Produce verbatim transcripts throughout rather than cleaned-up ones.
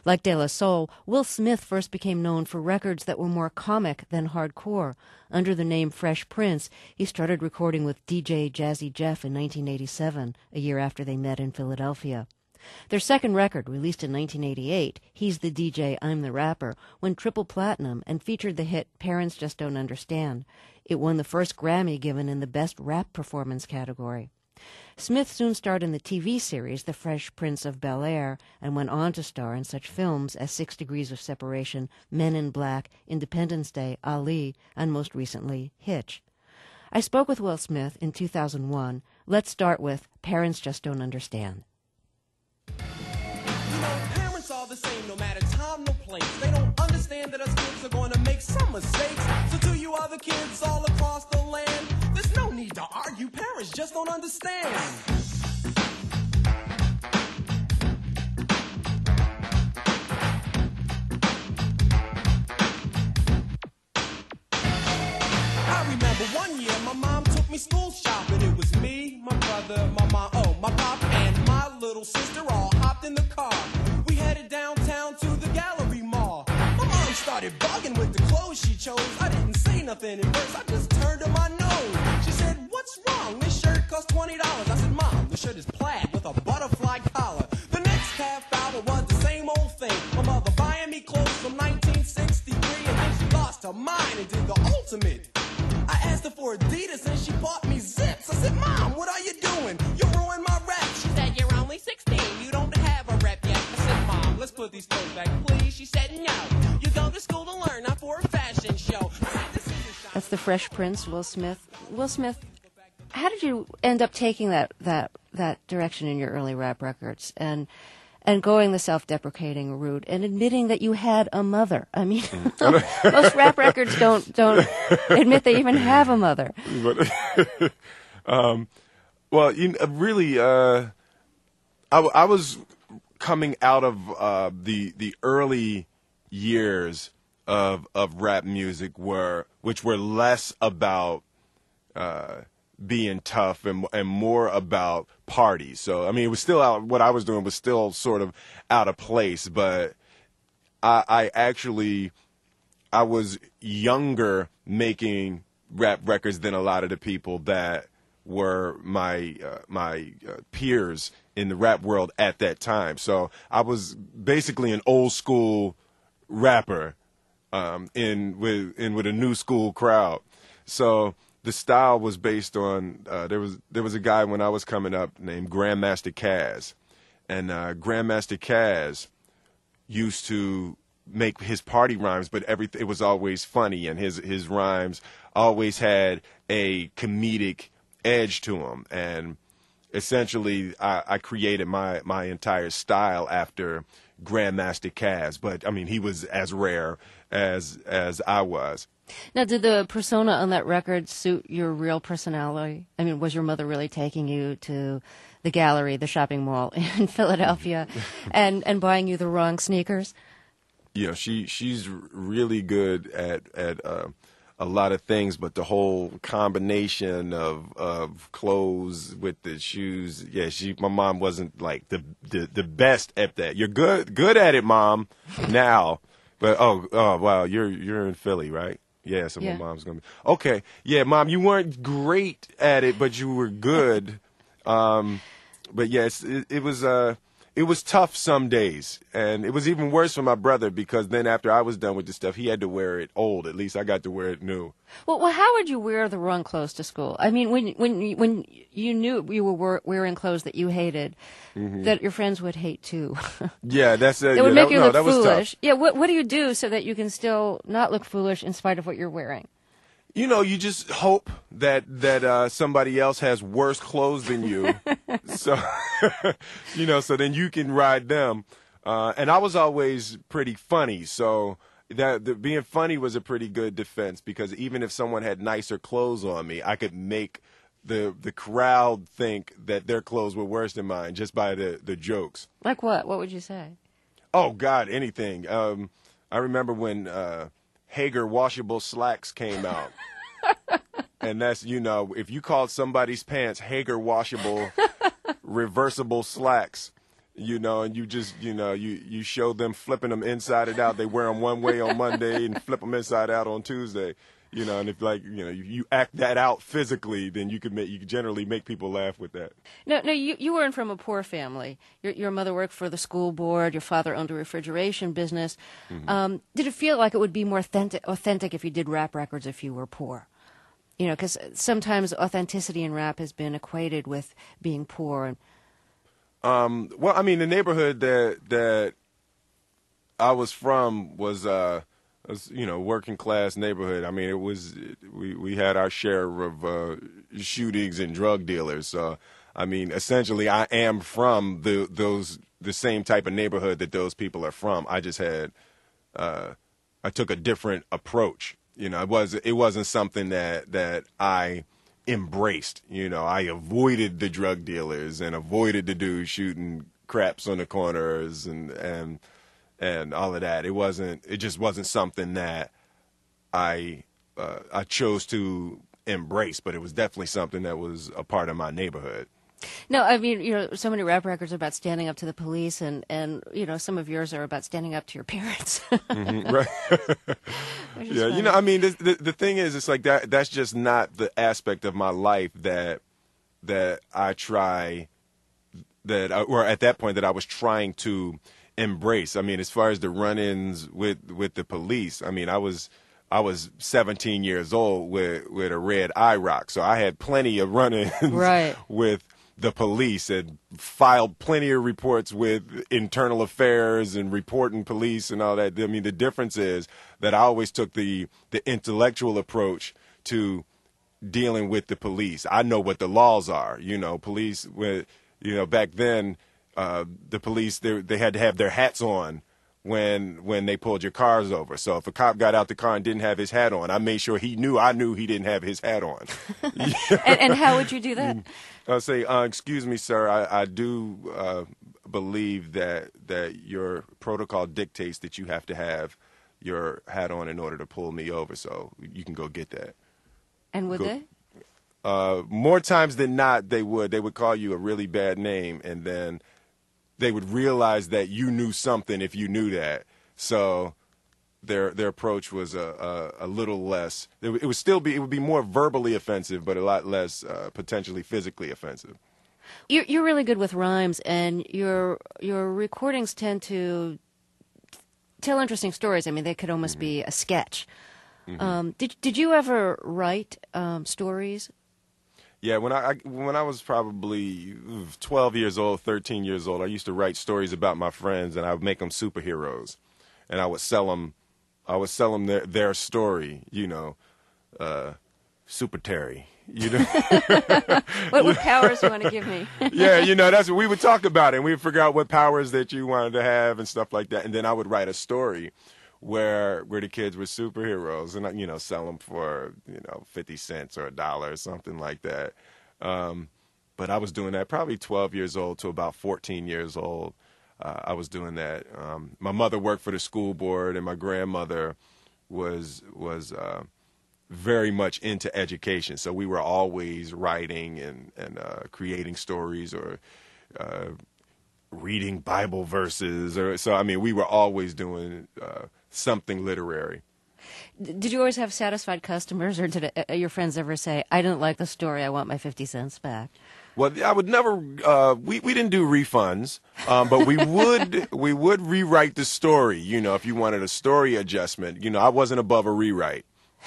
Like De La Soul, Will Smith first became known for records that were more comic than hardcore. Under the name Fresh Prince, he started recording with D J Jazzy Jeff in nineteen eighty-seven, a year after they met in Philadelphia. Their second record, released in nineteen eighty-eight, He's the D J, I'm the Rapper, went triple platinum and featured the hit Parents Just Don't Understand. It won the first Grammy given in the Best Rap Performance category. Smith soon starred in the T V series The Fresh Prince of Bel-Air and went on to star in such films as Six Degrees of Separation, Men in Black, Independence Day, Ali, and most recently, Hitch. I spoke with Will Smith in two thousand one. Let's start with Parents Just Don't Understand. You know, parents are the same no matter time, no place. They don't understand that us kids are going to make some mistakes. So to you other kids all across the land, there's no need to argue. Parents just don't understand. I remember one year my mom took me school shopping. It was me, my brother, my mom, oh, my pop, and my little sister all hopped in the car. We headed downtown to the Gallery Mall. My mom started bugging with the clothes she chose. I didn't say nothing at first, I just turned to my nose. She said, "What's wrong? This shirt costs twenty dollars. I said, "Mom, the shirt is plaid with a butterfly collar." The next half hour was the same old thing. My mother buying me clothes from nineteen sixty-three, and then she lost her mind and did the ultimate. I asked her for Adidas and she bought me Zips. I said, "Mom, what are you doing? You ruined my rep." She said, "You're only sixteen. You don't have a rep yet." I said, "Mom, let's put these clothes back, please." She said, "No. You go to school to learn, not for a fashion show." I said, "This is That's the Fresh Prince, Will Smith. Will Smith, how did you end up taking that that that direction in your early rap records and and going the self-deprecating route and admitting that you had a mother? I mean, most rap records don't don't admit they even have a mother. But, um, well, you know, really, uh, I, I was coming out of uh, the the early years of of rap music, were which were less about uh, being tough and and more about parties. So I mean, it was still out. What I was doing was still sort of out of place, but I, I actually I was younger making rap records than a lot of the people that were my uh, my uh, peers in the rap world at that time. So I was basically an old school rapper um, in with in with a new school crowd. So the style was based on uh, there was there was a guy when I was coming up named Grandmaster Caz, and uh, Grandmaster Caz used to make his party rhymes, but everything it was always funny, and his his rhymes always had a comedic edge to them. And essentially, I, I created my my entire style after Grandmaster Caz. But I mean, he was as rare as as I was. Now, did the persona on that record suit your real personality? I mean, was your mother really taking you to the Gallery, the shopping mall in Philadelphia, and, and buying you the wrong sneakers? Yeah, she she's really good at at uh, a lot of things, but the whole combination of of clothes with the shoes, yeah, she my mom wasn't like the the, the best at that. You're good good at it, Mom, now, but oh oh wow, you're you're in Philly, right? Yeah, so Yeah. my mom's gonna be okay. Yeah, Mom, you weren't great at it, but you were good. Um, but yes, it, it was uh, it was tough some days, and it was even worse for my brother because then after I was done with the stuff, he had to wear it old. At least I got to wear it new. Well, well, how would you wear the wrong clothes to school? I mean, when when you- when you knew you were wear- wearing clothes that you hated, Mm-hmm. that your friends would hate too. Yeah, that's it. It would yeah, make that, you no, look that was foolish. tough. Yeah, what what do you do so that you can still not look foolish in spite of what you're wearing? You know, you just hope that that uh, somebody else has worse clothes than you, so you know, so then you can ride them. Uh, and I was always pretty funny, so that the, being funny was a pretty good defense because even if someone had nicer clothes on me, I could make the the crowd think that their clothes were worse than mine just by the the jokes. Like what? What would you say? Oh God, anything. Um, I remember when uh, Hager washable slacks came out. And that's, you know, if you called somebody's pants Hager washable reversible slacks, you know, and you just, you know, you, you show them flipping them inside and out. They wear them one way on Monday and flip them inside out on Tuesday, you know, and if like, you know, you, you act that out physically, then you could make, you could generally make people laugh with that. No, no, you, you weren't from a poor family. Your, your mother worked for the school board. Your father owned a refrigeration business. Mm-hmm. Um, did it feel like it would be more authentic, authentic if you did rap records if you were poor? You know, because sometimes authenticity in rap has been equated with being poor. Um, well, I mean, the neighborhood that that I was from was, uh, was, you know, working class neighborhood. I mean, it was we we had our share of uh, shootings and drug dealers. So, I mean, essentially, I am from the those the same type of neighborhood that those people are from. I just had uh, I took a different approach. You know, it was it wasn't something that that I embraced. You know, I avoided the drug dealers and avoided the dudes shooting craps on the corners and and and all of that. It wasn't. It just wasn't something that I uh, I chose to embrace. But it was definitely something that was a part of my neighborhood. No, I mean, you know, so many rap records are about standing up to the police, and, and you know, some of yours are about standing up to your parents. Mm-hmm, right. Yeah, funny. You know, I mean, the, the the thing is, it's like that. That's just not the aspect of my life that that I try that, I, or at that point that I was trying to embrace. I mean, as far as the run-ins with with the police, I mean, I was. I was seventeen years old with, with a red eye rock, so I had plenty of run-ins right. with the police and filed plenty of reports with internal affairs and reporting police and all that. I mean, the difference is that I always took the, the intellectual approach to dealing with the police. I know what the laws are. You know, police, you know, back then, uh, the police, they, they had to have their hats on when when they pulled your cars over. So if a cop got out the car and didn't have his hat on, I made sure he knew I knew he didn't have his hat on. and, and how would you do that? I'll say, uh, excuse me, sir, I, I do uh, believe that that your protocol dictates that you have to have your hat on in order to pull me over, so you can go get that. And would go, they? Uh, more times than not, they would. They would call you a really bad name, and then they would realize that you knew something if you knew that. So their their approach was a, a, a little less. It, it would still be it would be more verbally offensive, but a lot less uh, potentially physically offensive. You're you're really good with rhymes, and your your recordings tend to tell interesting stories. I mean, they could almost mm-hmm. be a sketch. Mm-hmm. Um, did did you ever write um, stories? Yeah, when I, I when I was probably twelve years old, thirteen years old, I used to write stories about my friends, and I would make them superheroes, and I would sell them. I would sell them their their story, you know, uh, Super Terry. You know, what, what powers do you want to give me? Yeah, you know, that's what we would talk about, and we would figure out what powers that you wanted to have and stuff like that, and then I would write a story where where the kids were superheroes, and you know, sell them for you know fifty cents or a dollar or something like that. Um, but I was doing that probably twelve years old to about fourteen years old. Uh, I was doing that. Um, my mother worked for the school board, and my grandmother was was uh, very much into education. So we were always writing and and uh, creating stories or uh, reading Bible verses, or so. I mean, we were always doing uh, something literary. Did you always have satisfied customers, or did it, uh, your friends ever say, "I didn't like the story, I want my fifty cents back"? Well, I would never. Uh, we we didn't do refunds, um, but we would we would rewrite the story. You know, if you wanted a story adjustment, you know, I wasn't above a rewrite.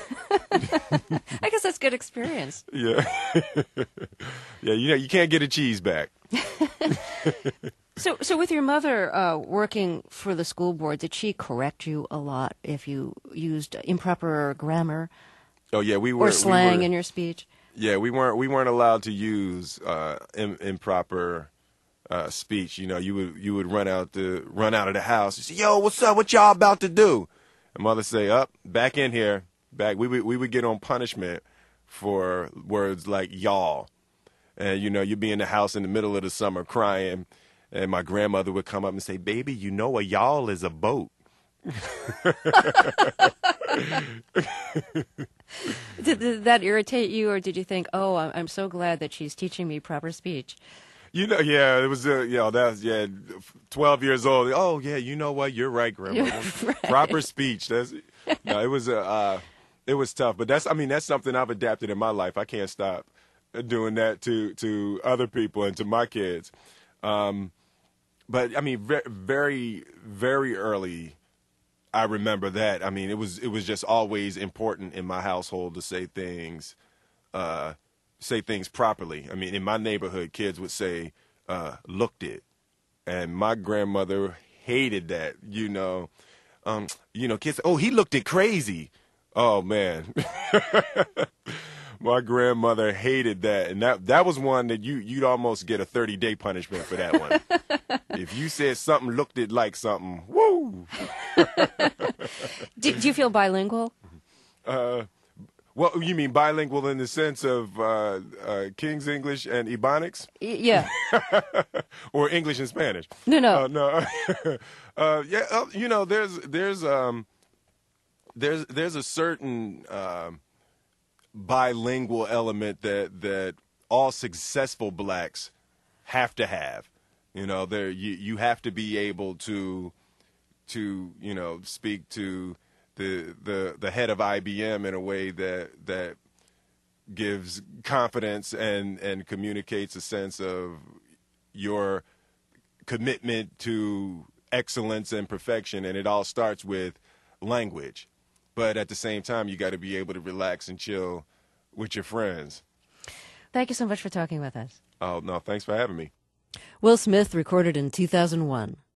I guess that's good experience. Yeah, yeah. You know, you can't get a cheese back. So, so with your mother uh, working for the school board, did she correct you a lot if you used improper grammar? Oh yeah, we were or slang we were, in your speech. Yeah, we weren't we weren't allowed to use uh, im- improper uh, speech. You know, you would you would run out the run out of the house and say, "Yo, what's up? What y'all about to do?" And mother say, "Up, back in here, back." We would we would get on punishment for words like "y'all," and you know, you'd be in the house in the middle of the summer crying. And my grandmother would come up and say, "Baby, you know a yawl is a boat." did, did that irritate you, or did you think, "Oh, I'm so glad that she's teaching me proper speech"? You know, yeah, it was, uh, you know, that's, yeah, twelve years old. Oh, yeah, you know what? You're right, Grandma. Right. Proper speech. That's, no, it was, uh, uh, it was tough. But that's, I mean, that's something I've adapted in my life. I can't stop doing that to, to other people and to my kids. Um, but, I mean, very, very, very early, I remember that. I mean, it was, it was just always important in my household to say things, uh, say things properly. I mean, in my neighborhood, kids would say, uh, looked it. And my grandmother hated that, you know. Um, you know, kids say, oh, he looked it crazy. Oh, man. My grandmother hated that. And that that was one that you, you'd almost get a thirty-day punishment for that one. If you said something looked it like something, woo! do, do you feel bilingual? Uh, Well, you mean bilingual in the sense of uh, uh, King's English and Ebonics? Y- yeah. Or English and Spanish? No, no. Uh, no. uh, yeah, uh, you know, there's there's um there's there's a certain um, bilingual element that that all successful blacks have to have. You know, there you you have to be able to to you know speak to the the the head of I B M in a way that that gives confidence and and communicates a sense of your commitment to excellence and perfection, and it all starts with language. But at the same time, you got to be able to relax and chill with your friends. Thank you so much for talking with us. Oh, no, thanks for having me. Will Smith recorded in two thousand one.